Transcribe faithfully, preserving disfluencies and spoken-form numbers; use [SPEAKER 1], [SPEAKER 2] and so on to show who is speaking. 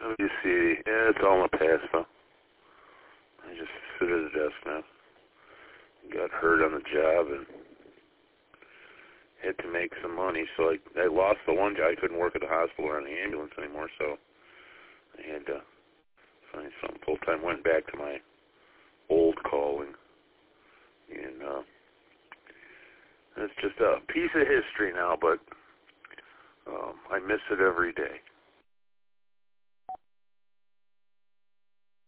[SPEAKER 1] Let me see. Yeah, it's all in the past, though. I just sit at the desk now. Got hurt on the job and had to make some money, so I, I lost the one job. I couldn't work at the hospital or in the ambulance anymore, so I had to find something full-time. Went back to my old calling, and uh, it's just a piece of history now, but um, I miss it every day.